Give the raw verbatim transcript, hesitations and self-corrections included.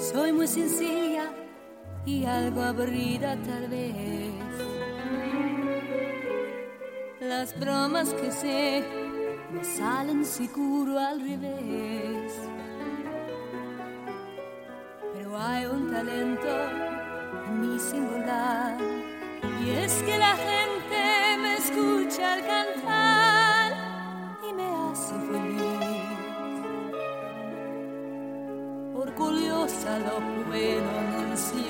Soy muy sencilla y algo aburrida tal vez. Las bromas que sé me salen seguro al revés. Pero hay un talento en mi singular, y es que la gente me escucha al cantar y me hace feliz. Orgullosa lo puedo anunciar.